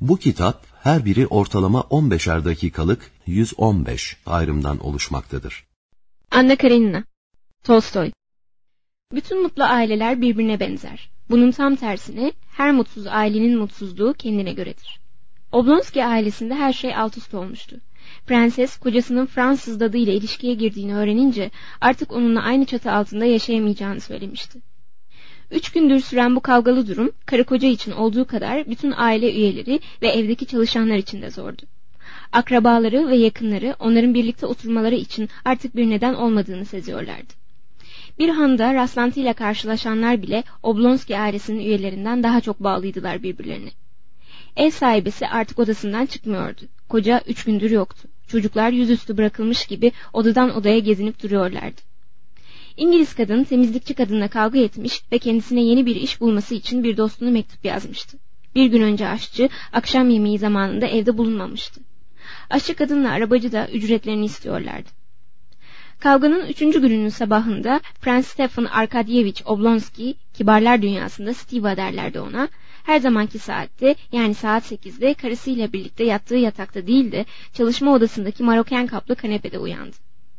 Bu kitap her biri ortalama 15'er dakikalık 115 ayrımdan oluşmaktadır. Anna Karenina, Tolstoy. Bütün mutlu aileler birbirine benzer. Bunun tam tersine her mutsuz ailenin mutsuzluğu kendine göredir. Oblonsky ailesinde her şey alt üst olmuştu. Prenses kocasının Fransız dadıyla ilişkiye girdiğini öğrenince artık onunla aynı çatı altında yaşayamayacağını söylemişti. 3 gündür süren bu kavgalı durum karı koca için olduğu kadar bütün aile üyeleri ve evdeki çalışanlar için de zordu. Akrabaları ve yakınları onların birlikte oturmaları için artık bir neden olmadığını seziyorlardı. Bir handa rastlantıyla karşılaşanlar bile Oblonsky ailesinin üyelerinden daha çok bağlıydılar birbirlerine. Ev sahibesi artık odasından çıkmıyordu. Koca 3 gündür yoktu. Çocuklar yüzüstü bırakılmış gibi odadan odaya gezinip duruyorlardı. İngiliz kadın temizlikçi kadınla kavga etmiş ve kendisine yeni bir iş bulması için bir dostuna mektup yazmıştı. Bir gün önce aşçı akşam yemeği zamanında evde bulunmamıştı. Aşçı kadınla arabacı da ücretlerini istiyorlardı. Kavganın 3. gününün sabahında Prens Stefan Arkadyevich Oblonsky, kibarlar dünyasında Stiva derlerdi ona, her zamanki saatte yani saat 8'de karısıyla birlikte yattığı yatakta değil de çalışma odasındaki maroken kaplı kanepede uyandı.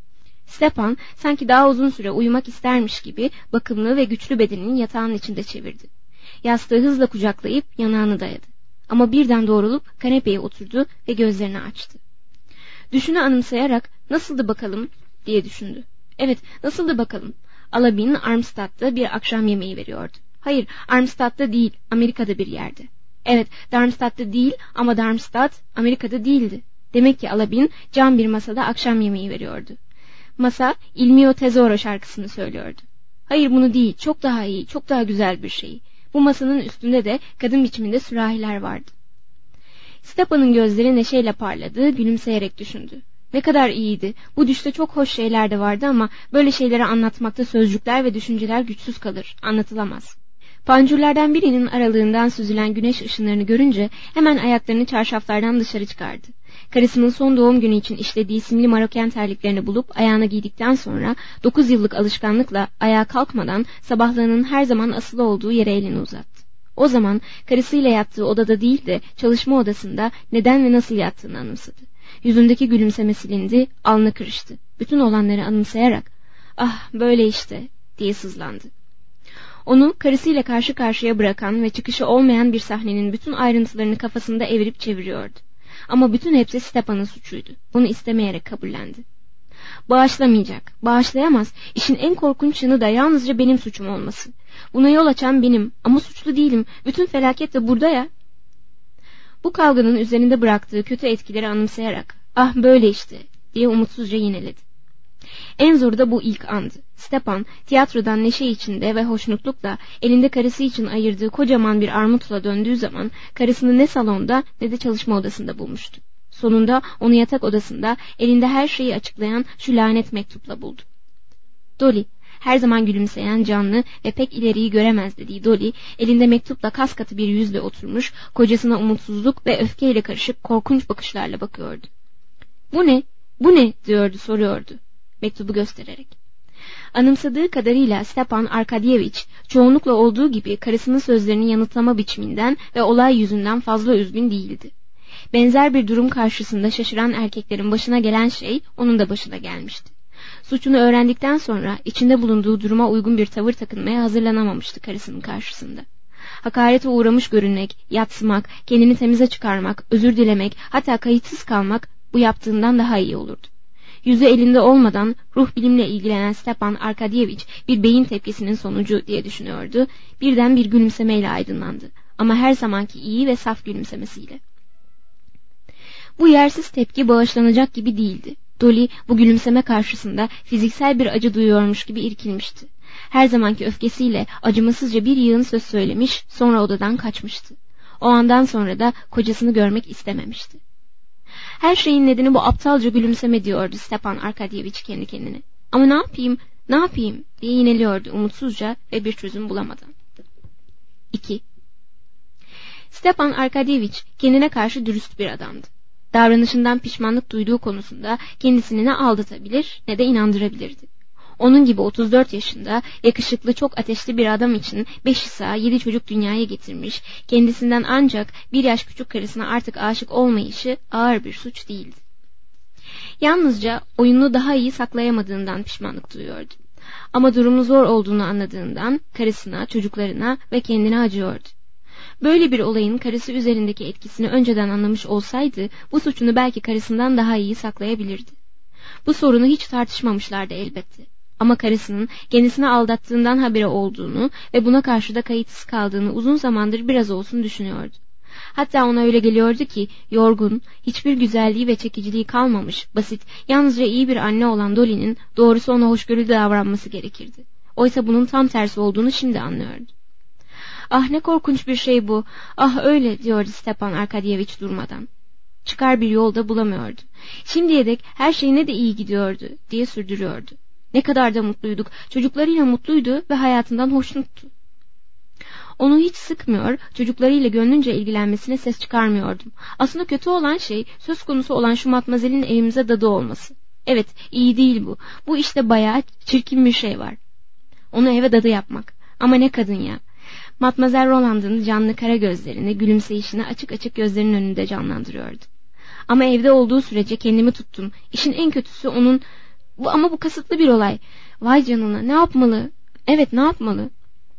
Stepan sanki daha uzun süre uyumak istermiş gibi bakımlı ve güçlü bedenini yatağın içinde çevirdi. Yastığı hızla kucaklayıp yanağını dayadı. Ama birden doğrulup kanepeye oturdu ve gözlerini açtı. Düşünü anımsayarak nasıldı bakalım diye düşündü. Evet, nasıldı bakalım? Alabin Armstadt'ta bir akşam yemeği veriyordu. Hayır, Armstadt'ta değil, Amerika'da bir yerde. Evet, Darmstadt'ta değil ama Darmstadt Amerika'da değildi. Demek ki Alabin cam bir masada akşam yemeği veriyordu. Masa Il mio tesoro şarkısını söylüyordu. Hayır, bunu değil, çok daha iyi, çok daha güzel bir şey. Bu masanın üstünde de kadın biçiminde sürahiler vardı. Stepan'ın gözleri neşeyle parladı, gülümseyerek düşündü. Ne kadar iyiydi. Bu düşte çok hoş şeyler de vardı ama böyle şeyleri anlatmakta sözcükler ve düşünceler güçsüz kalır, anlatılamaz. Pancurlardan birinin aralığından süzülen güneş ışınlarını görünce hemen ayaklarını çarşaflardan dışarı çıkardı. Karısının son doğum günü için işlediği simli maroken terliklerini bulup ayağına giydikten sonra 9 yıllık alışkanlıkla ayağa kalkmadan sabahlığının her zaman asılı olduğu yere elini uzattı. O zaman karısıyla yattığı odada değil de çalışma odasında neden ve nasıl yattığını anımsadı. Yüzündeki gülümseme silindi, alnı kırıştı. Bütün olanları anımsayarak "Ah, böyle işte" diye sızlandı. Onu karısıyla karşı karşıya bırakan ve çıkışı olmayan bir sahnenin bütün ayrıntılarını kafasında evirip çeviriyordu. Ama bütün hepsi Stepan'ın suçuydu. Bunu istemeyerek kabullendi. Bağışlamayacak, bağışlayamaz. İşin en korkunç yanı da yalnızca benim suçum olması. Buna yol açan benim ama suçlu değilim. Bütün felaket de burada ya. Bu kavganın üzerinde bıraktığı kötü etkileri anımsayarak "Ah, böyle işte" diye umutsuzca yineledi. En zoru da bu ilk andı. Stepan tiyatrodan neşe içinde ve hoşnutlukla elinde karısı için ayırdığı kocaman bir armutla döndüğü zaman karısını ne salonda ne de çalışma odasında bulmuştu. Sonunda onu yatak odasında elinde her şeyi açıklayan şu lanet mektupla buldu. Dolly, her zaman gülümseyen, canlı ve pek ileriyi göremez dediği Dolly, elinde mektupla kas katı bir yüzle oturmuş, kocasına umutsuzluk ve öfkeyle karışık korkunç bakışlarla bakıyordu. "Bu ne? Bu ne?" diyordu, soruyordu, mektubu göstererek. Anımsadığı kadarıyla Stepan Arkadyevich çoğunlukla olduğu gibi karısının sözlerini yanıtlama biçiminden ve olay yüzünden fazla üzgün değildi. Benzer bir durum karşısında şaşıran erkeklerin başına gelen şey onun da başına gelmişti. Suçunu öğrendikten sonra içinde bulunduğu duruma uygun bir tavır takınmaya hazırlanamamıştı karısının karşısında. Hakarete uğramış görünmek, yatsımak, kendini temize çıkarmak, özür dilemek, hatta kayıtsız kalmak bu yaptığından daha iyi olurdu. Yüzü elinde olmadan ruh bilimle ilgilenen Stepan Arkadyevich bir beyin tepkisinin sonucu diye düşünüyordu. Birden bir gülümsemeyle aydınlandı. Ama her zamanki iyi ve saf gülümsemesiyle. Bu yersiz tepki bağışlanacak gibi değildi. Dolly bu gülümseme karşısında fiziksel bir acı duyuyormuş gibi irkilmişti. Her zamanki öfkesiyle acımasızca bir yığın söz söylemiş, sonra odadan kaçmıştı. O andan sonra da kocasını görmek istememişti. Her şeyin nedeni bu aptalca gülümseme diyordu Stepan Arkadyevich kendi kendine. Ama ne yapayım diye yineliyordu umutsuzca ve bir çözüm bulamadan. 2. Stepan Arkadyevich kendine karşı dürüst bir adamdı. Davranışından pişmanlık duyduğu konusunda kendisini ne aldatabilir ne de inandırabilirdi. Onun gibi 34 yaşında, yakışıklı, çok ateşli bir adam için 5 İsa, 7 çocuk dünyaya getirmiş, kendisinden ancak 1 yaş küçük karısına artık aşık olmayışı ağır bir suç değildi. Yalnızca oyununu daha iyi saklayamadığından pişmanlık duyuyordu. Ama durumu zor olduğunu anladığından karısına, çocuklarına ve kendine acıyordu. Böyle bir olayın karısı üzerindeki etkisini önceden anlamış olsaydı, bu suçunu belki karısından daha iyi saklayabilirdi. Bu sorunu hiç tartışmamışlardı elbette. Ama karısının kendisini aldattığından haberi olduğunu ve buna karşı da kayıtsız kaldığını uzun zamandır biraz olsun düşünüyordu. Hatta ona öyle geliyordu ki, yorgun, hiçbir güzelliği ve çekiciliği kalmamış, basit, yalnızca iyi bir anne olan Dolly'nin doğrusu ona hoşgörülü davranması gerekirdi. Oysa bunun tam tersi olduğunu şimdi anlıyordu. "Ah, ne korkunç bir şey bu, ah öyle," diyordu Stepan Arkadyeviç durmadan. Çıkar bir yol da bulamıyordu. Şimdiye dek her şey ne de iyi gidiyordu diye sürdürüyordu. Ne kadar da mutluyduk, çocuklarıyla mutluydu ve hayatından hoşnuttu. Onu hiç sıkmıyor, çocuklarıyla gönlünce ilgilenmesine ses çıkarmıyordum. Aslında kötü olan şey, söz konusu olan şu matmazelin evimize dadı olması. Evet, iyi değil bu. Bu işte bayağı çirkin bir şey var. Onu eve dadı yapmak. Ama ne kadın ya. Matmazel Roland'ın canlı kara gözlerini, gülümseyişini açık açık gözlerinin önünde canlandırıyordu. Ama evde olduğu sürece kendimi tuttum. İşin en kötüsü onun... Ama bu kasıtlı bir olay. Vay canına, ne yapmalı? Evet, ne yapmalı?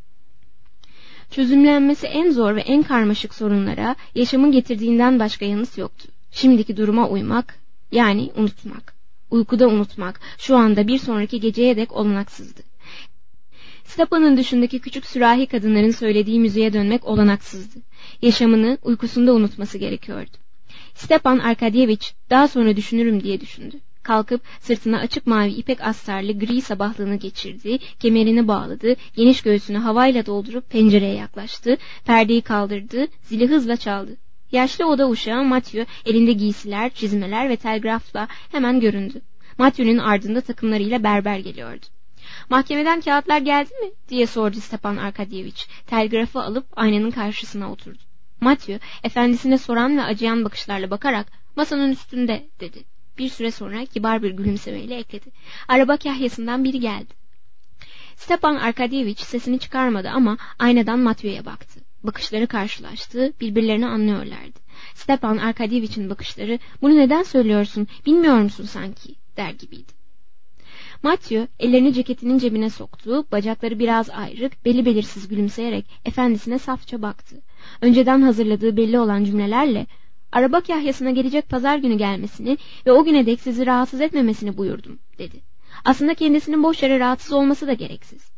Çözümlenmesi en zor ve en karmaşık sorunlara yaşamın getirdiğinden başka yanıt yoktu. Şimdiki duruma uymak, yani unutmak. Uykuda unutmak, şu anda bir sonraki geceye dek olanaksızdı. Stepan'ın dışındaki küçük sürahi kadınların söylediği müziğe dönmek olanaksızdı. Yaşamını uykusunda unutması gerekiyordu. Stepan Arkadyeviç daha sonra düşünürüm diye düşündü. Kalkıp sırtına açık mavi ipek astarlı gri sabahlığını geçirdi, kemerini bağladı, geniş göğsünü havayla doldurup pencereye yaklaştı, perdeyi kaldırdı, zili hızla çaldı. Yaşlı oda uşağı Matthew elinde giysiler, çizmeler ve telgrafla hemen göründü. Matthew'nun ardında takımlarıyla berber geliyordu. "Mahkemeden kağıtlar geldi mi?" diye sordu Stepan Arkadyeviç. Telgrafı alıp aynanın karşısına oturdu. Matthew efendisine soran ve acıyan bakışlarla bakarak "Masanın üstünde," dedi. Bir süre sonra kibar bir gülümsemeyle ekledi. "Araba kahyasından biri geldi." Stepan Arkadyeviç sesini çıkarmadı ama aynadan Matthew'ye baktı. Bakışları karşılaştı, birbirlerini anlıyorlardı. Stepan Arkadyeviç'in bakışları "Bunu neden söylüyorsun, bilmiyor musun sanki?" der gibiydi. Matthew ellerini ceketinin cebine soktu, bacakları biraz ayrık, belli belirsiz gülümseyerek efendisine safça baktı. Önceden hazırladığı belli olan cümlelerle "Araba kahyasına gelecek pazar günü gelmesini ve o güne dek sizi rahatsız etmemesini buyurdum," dedi. Aslında kendisinin boş yere rahatsız olması da gereksiz.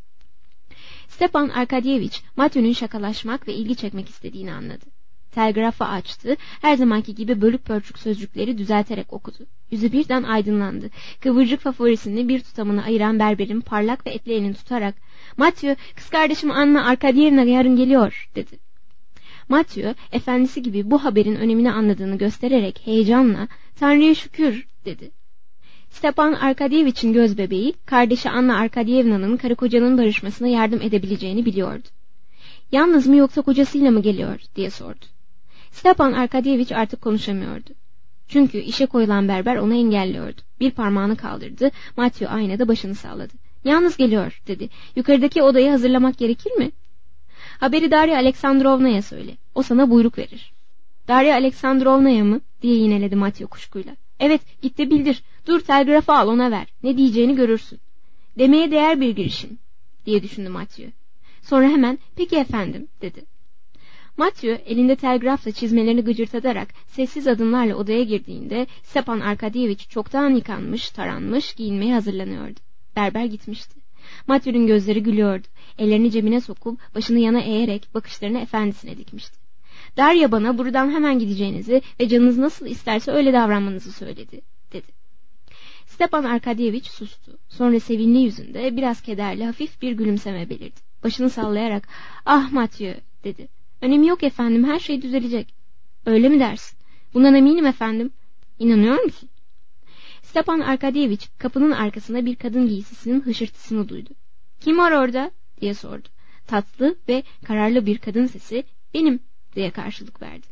Stepan Arkadyeviç, Matthew'nun şakalaşmak ve ilgi çekmek istediğini anladı. Telgrafı açtı, her zamanki gibi bölük pörçük sözcükleri düzelterek okudu. Yüzü birden aydınlandı. Kıvırcık favorisini bir tutamına ayıran berberin parlak ve etli elini tutarak "Matthew, kız kardeşim Anna Arkadyevna yarın geliyor," dedi. Matthew, efendisi gibi bu haberin önemini anladığını göstererek heyecanla "Tanrı'ya şükür," dedi. Stepan Arkadyeviç'in gözbebeği, kardeşi Anna Arkadyevna'nın karı kocanın barışmasına yardım edebileceğini biliyordu. "Yalnız mı yoksa kocasıyla mı geliyor?" diye sordu. Stepan Arkadyeviç artık konuşamıyordu. Çünkü işe koyulan berber onu engelliyordu. Bir parmağını kaldırdı, Matthew aynada başını salladı. "Yalnız geliyor," dedi. "Yukarıdaki odayı hazırlamak gerekir mi?" "Haberi Darya Aleksandrovna'ya söyle. O sana buyruk verir." "Darya Aleksandrovna'ya mı?" diye yineledi Matthew kuşkuyla. "Evet, git de bildir. Dur, telgrafı al, ona ver. Ne diyeceğini görürsün." "Demeye değer bir girişim," diye düşündü Matthew. Sonra hemen "Peki efendim," dedi. Matthew elinde telgrafla çizmelerini gıcırtatarak sessiz adımlarla odaya girdiğinde Stepan Arkadyeviç çoktan yıkanmış, taranmış, giyinmeye hazırlanıyordu. Berber gitmişti. Matthew'nun gözleri gülüyordu. Ellerini cebine sokup başını yana eğerek bakışlarını efendisine dikmişti. "Darya bana buradan hemen gideceğinizi ve canınız nasıl isterse öyle davranmanızı söyledi," dedi. Stepan Arkadyeviç sustu. Sonra sevinli yüzünde biraz kederli hafif bir gülümseme belirdi. Başını sallayarak "Ah Matthew," dedi. "Önemi yok efendim, her şey düzelecek." "Öyle mi dersin?" "Bundan eminim efendim." "İnanıyor musun?" Stepan Arkadyeviç kapının arkasında bir kadın giysisinin hışırtısını duydu. "Kim var orada?" diye sordu. Tatlı ve kararlı bir kadın sesi "Benim," diye karşılık verdi.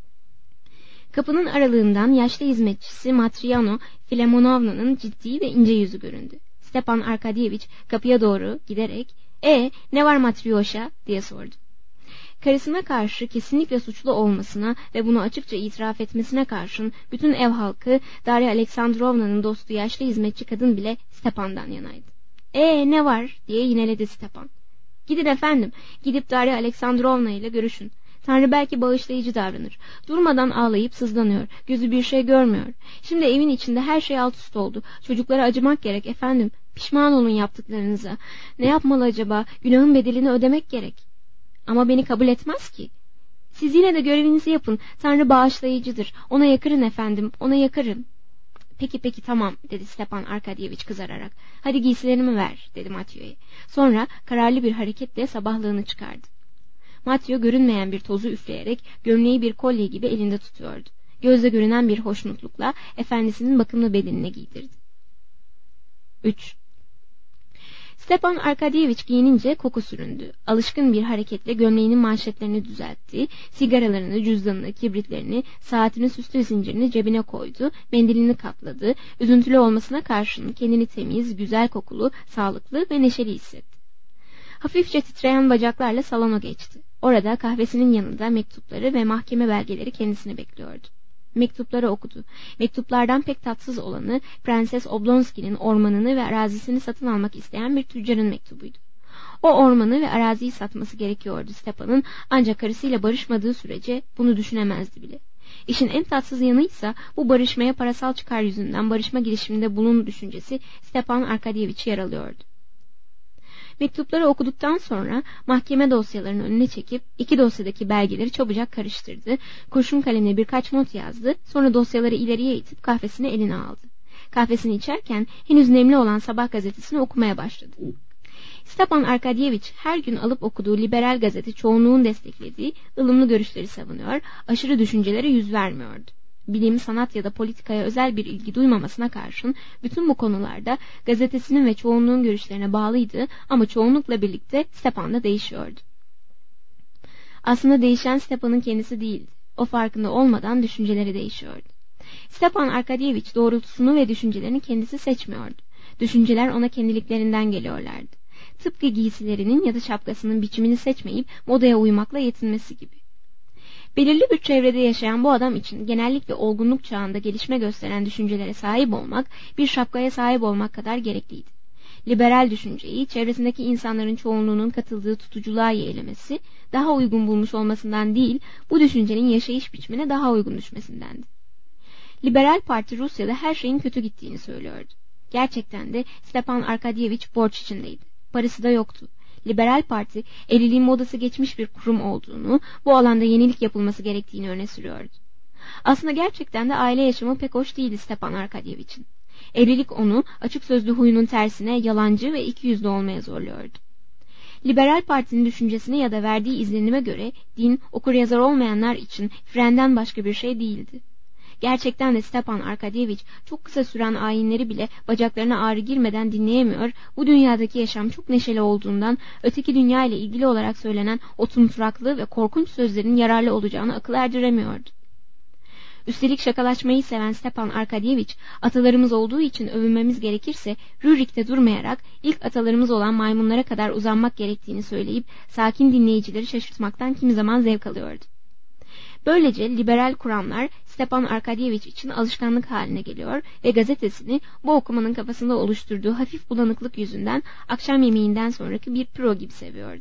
Kapının aralığından yaşlı hizmetçisi Matriano Filemonovna'nın ciddi ve ince yüzü göründü. Stepan Arkadiyevich kapıya doğru giderek "Ne var Matryoşa?" diye sordu. Karısına karşı kesinlikle suçlu olmasına ve bunu açıkça itiraf etmesine karşın bütün ev halkı Darya Aleksandrovna'nın dostu yaşlı hizmetçi kadın bile Stepan'dan yanaydı. Ne var?" diye yineledi Stepan. "Gidin efendim, gidip Darya Aleksandrovna ile görüşün. Tanrı belki bağışlayıcı davranır. Durmadan ağlayıp sızlanıyor. Gözü bir şey görmüyor. Şimdi evin içinde her şey alt üst oldu. Çocuklara acımak gerek efendim. Pişman olun yaptıklarınıza. Ne yapmalı acaba? Günahın bedelini ödemek gerek. Ama beni kabul etmez ki. Siz yine de görevinizi yapın. Tanrı bağışlayıcıdır. Ona yakarın efendim, ona yakarın." Peki tamam, dedi Stepan Arkadiyevich kızararak. "Hadi giysilerimi ver," dedi Matyo'ya. Sonra kararlı bir hareketle sabahlığını çıkardı. Matyo görünmeyen bir tozu üfleyerek gömleği bir kolye gibi elinde tutuyordu. Gözle görünen bir hoşnutlukla efendisinin bakımlı bedenine giydirdi. 3. Stepan Arkadiyevich giyinince koku süründü. Alışkın bir hareketle gömleğinin manşetlerini düzeltti, sigaralarını, cüzdanını, kibritlerini, saatini, süslü zincirini cebine koydu, mendilini katladı, üzüntülü olmasına karşın kendini temiz, güzel kokulu, sağlıklı ve neşeli hissetti. Hafifçe titreyen bacaklarla salona geçti. Orada kahvesinin yanında mektupları ve mahkeme belgeleri kendisini bekliyordu. Mektupları okudu. Mektuplardan pek tatsız olanı Prenses Oblonsky'nin ormanını ve arazisini satın almak isteyen bir tüccarın mektubuydu. O ormanı ve araziyi satması gerekiyordu Stepan'ın, ancak karısıyla barışmadığı sürece bunu düşünemezdi bile. İşin en tatsız yanıysa bu barışmaya parasal çıkar yüzünden barışma girişiminde bulun düşüncesi Stepan Arkadyevich yaralıyordu. Mektupları okuduktan sonra mahkeme dosyalarını önüne çekip iki dosyadaki belgeleri çabucak karıştırdı, kurşun kalemle birkaç not yazdı, sonra dosyaları ileriye itip kahvesini eline aldı. Kahvesini içerken henüz nemli olan Sabah gazetesini okumaya başladı. Stepan Arkadyevich her gün alıp okuduğu liberal gazete çoğunluğun desteklediği ılımlı görüşleri savunuyor, aşırı düşüncelere yüz vermiyordu. Bilim, sanat ya da politikaya özel bir ilgi duymamasına karşın bütün bu konularda gazetesinin ve çoğunluğun görüşlerine bağlıydı ama çoğunlukla birlikte Stepan da değişiyordu. Aslında değişen Stepan'ın kendisi değildi. O farkında olmadan düşünceleri değişiyordu. Stepan Arkadyevich doğrultusunu ve düşüncelerini kendisi seçmiyordu. Düşünceler ona kendiliklerinden geliyorlardı. Tıpkı giysilerinin ya da şapkasının biçimini seçmeyip modaya uymakla yetinmesi gibi. Belirli bir çevrede yaşayan bu adam için genellikle olgunluk çağında gelişme gösteren düşüncelere sahip olmak, bir şapkaya sahip olmak kadar gerekliydi. Liberal düşünceyi, çevresindeki insanların çoğunluğunun katıldığı tutuculuğa yeğlemesi, daha uygun bulmuş olmasından değil, bu düşüncenin yaşayış biçimine daha uygun düşmesindendi. Liberal Parti Rusya'da her şeyin kötü gittiğini söylüyordu. Gerçekten de Stepan Arkadyevich borç içindeydi. Parası da yoktu. Liberal Parti, evliliğin modası geçmiş bir kurum olduğunu, bu alanda yenilik yapılması gerektiğini öne sürüyordu. Aslında gerçekten de aile yaşamı pek hoş değildi Stepan Arkadyevich'in. Evlilik onu açık sözlü huyunun tersine yalancı ve ikiyüzlü olmaya zorluyordu. Liberal Parti'nin düşüncesine ya da verdiği izlenime göre din, okuryazar olmayanlar için frenden başka bir şey değildi. Gerçekten de Stepan Arkadyevich çok kısa süren ayinleri bile bacaklarına ağrı girmeden dinleyemiyor, bu dünyadaki yaşam çok neşeli olduğundan öteki dünya ile ilgili olarak söylenen o tumturaklı ve korkunç sözlerin yararlı olacağını akıl erdiremiyordu. Üstelik şakalaşmayı seven Stepan Arkadyevich, atalarımız olduğu için övünmemiz gerekirse Rürik'te durmayarak ilk atalarımız olan maymunlara kadar uzanmak gerektiğini söyleyip sakin dinleyicileri şaşırtmaktan kimi zaman zevk alıyordu. Böylece liberal kuramlar Stepan Arkadyevich için alışkanlık haline geliyor ve gazetesini bu okumanın kafasında oluşturduğu hafif bulanıklık yüzünden akşam yemeğinden sonraki bir pro gibi seviyordu.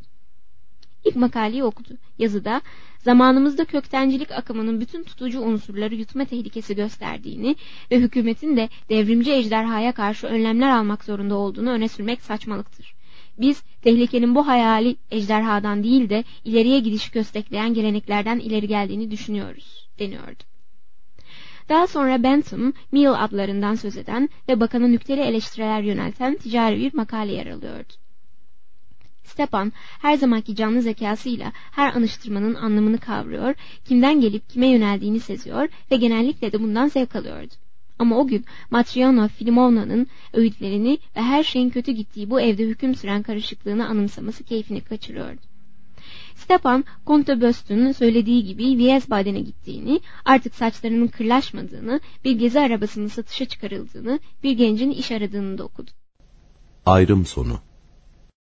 İlk makaleyi okudu. Yazıda zamanımızda köktencilik akımının bütün tutucu unsurları yutma tehlikesi gösterdiğini ve hükümetin de devrimci ejderhaya karşı önlemler almak zorunda olduğunu öne sürmek saçmalıktır. Biz tehlikenin bu hayali ejderhadan değil de ileriye gidiş köstekleyen geleneklerden ileri geldiğini düşünüyoruz, deniyordu. Daha sonra Bentham, Mill adlarından söz eden ve bakana nükteli eleştiriler yönelten ticari bir makale yer alıyordu. Stepan her zamanki canlı zekasıyla her anıştırmanın anlamını kavruyor, kimden gelip kime yöneldiğini seziyor ve genellikle de bundan zevk alıyordu. Ama o gün Matryona Filimovna'nın öğütlerini ve her şeyin kötü gittiği bu evde hüküm süren karışıklığını anımsaması keyfini kaçırıyordu. Stepan, Comte Böst'ün söylediği gibi Wiesbaden'e gittiğini, artık saçlarının kırlaşmadığını, bir gezi arabasının satışa çıkarıldığını, bir gencin iş aradığını da okudu. Ayrım sonu.